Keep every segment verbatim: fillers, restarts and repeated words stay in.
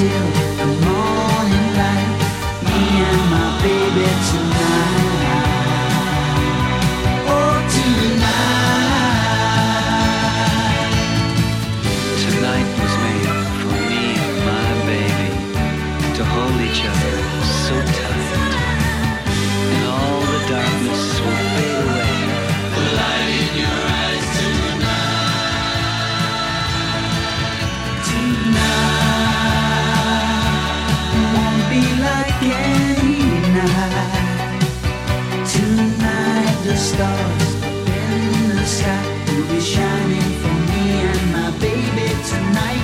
till the morning light. Me and my baby tonight. Oh, tonight. Tonight was made for me and my baby to hold each other so tight, and all the darkness will fade away. The light in your eyes tonight. Tonight won't be like any night. Tonight the stars up in the sky will be shining for me and my baby tonight.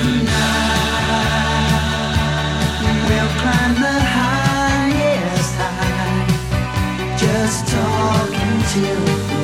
Tonight we'll climb the highest high, just talk until